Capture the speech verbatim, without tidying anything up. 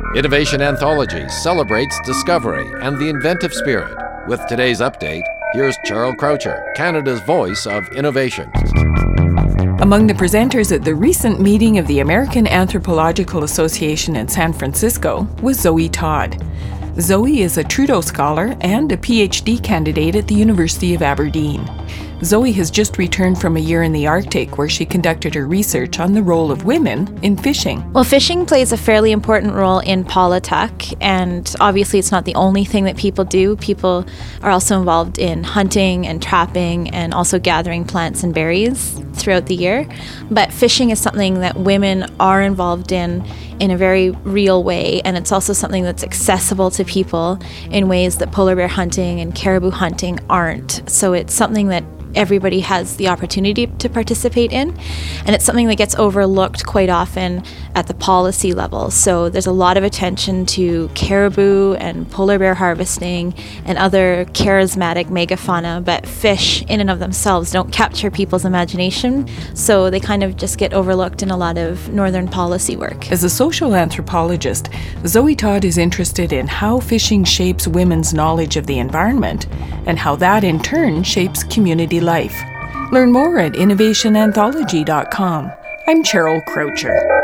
Innovation Anthology celebrates discovery and the inventive spirit. With today's update, here's Cheryl Croucher, Canada's voice of innovation. Among the presenters at the recent meeting of the American Anthropological Association in San Francisco was Zoe Todd. Zoe is a Trudeau Scholar and a P H D candidate at the University of Aberdeen. Zoe has just returned from a year in the Arctic where she conducted her research on the role of women in fishing. Well, fishing plays a fairly important role in Paulatuck, and obviously it's not the only thing that people do. People are also involved in hunting and trapping and also gathering plants and berries throughout the year. But fishing is something that women are involved in in a very real way, and it's also something that's accessible to people in ways that polar bear hunting and caribou hunting aren't. So it's something that everybody has the opportunity to participate in, and it's something that gets overlooked quite often at the policy level. So there's a lot of attention to caribou and polar bear harvesting and other charismatic megafauna, but fish in and of themselves don't capture people's imagination, so they kind of just get overlooked in a lot of northern policy work. As a social anthropologist, Zoe Todd is interested in how fishing shapes women's knowledge of the environment and how that in turn shapes community life. Learn more at innovation anthology dot com. I'm Cheryl Croucher.